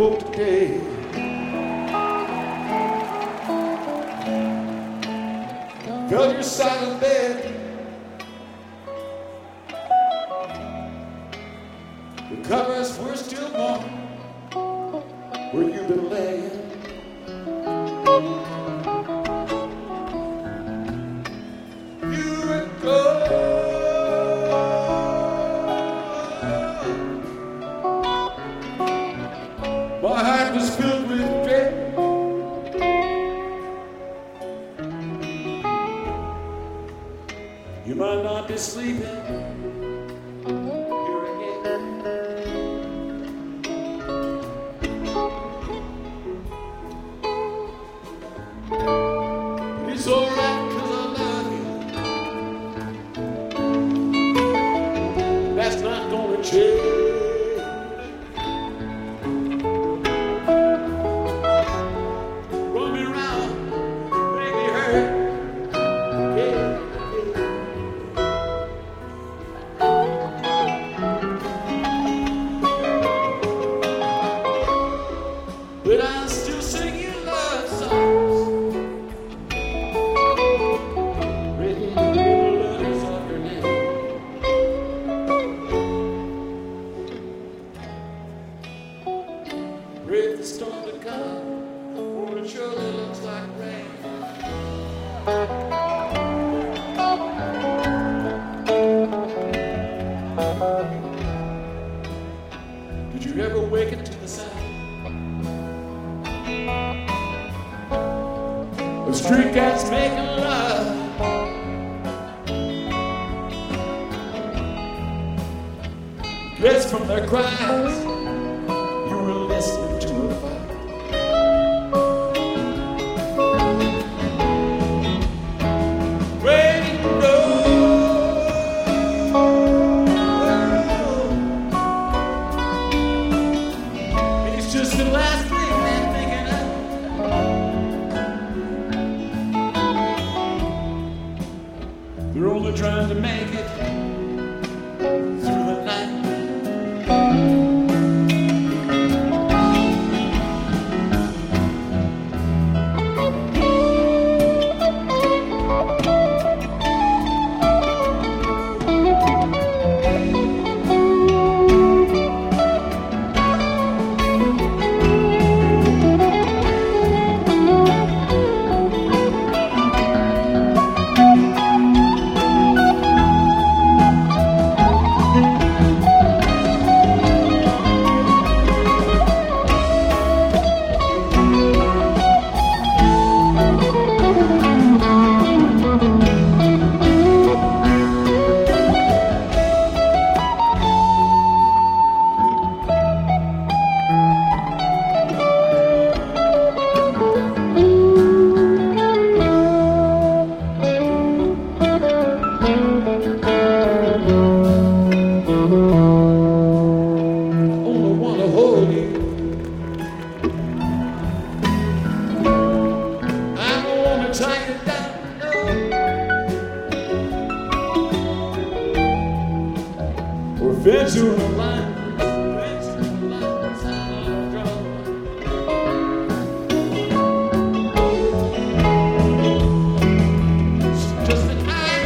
broke today. Felt your silent bed. The covers were still warm where you've been laying. You were gone. My heart was filled with dread. You might not be sleeping here again. It's alright 'cause I love you. That's not gonna change. Run me around, make me hurt. Yeah. But I'll still sing you love songs, written in the letters of your name. Pray for the storm to come, for it surely looks like rain. Did you ever waken to the sound of street cats making love? Dressed from their cries, you were listening to a fight. Rain, no. It's just the last thing they're thinking of. They're only trying to make it through the night. Fed you in a line, sound of a drum. It's just that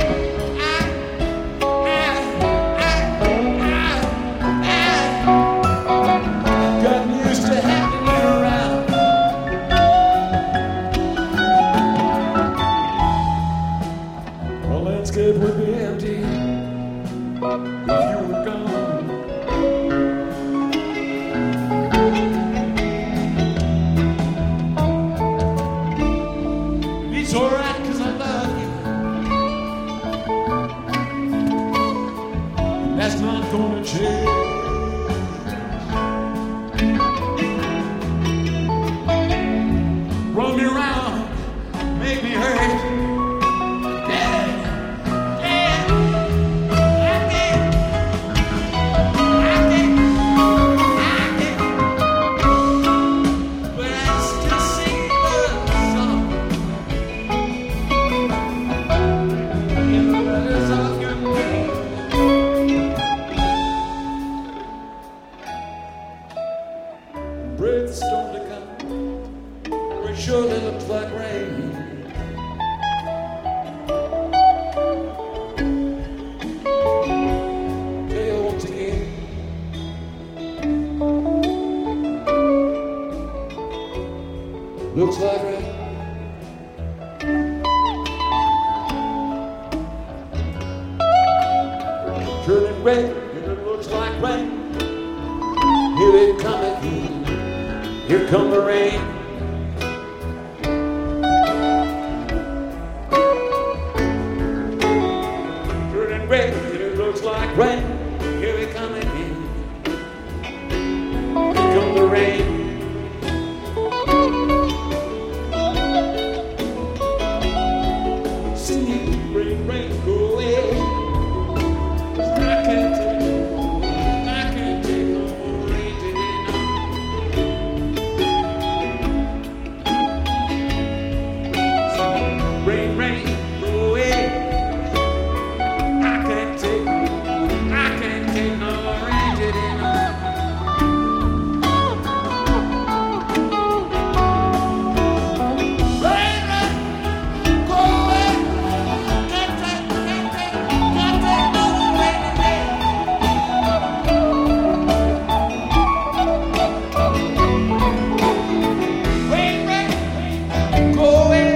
I've gotten used to having you around. The landscape would be empty if you were gone. with a storm to come, or it surely looks like rain. Tell you once again, looks like rain. Turning red, and it looks like rain. Here it cometh, here come the rain. Turning red, and it looks like rain. Here it cometh, here come the rain. See, rain, rain, go away. Rain, rain, go away. I can't take no more rain today, no. Rain, rain, go away. Can't take no more rain today. Rain, rain, go away.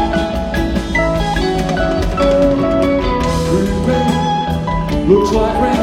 Looks like rain.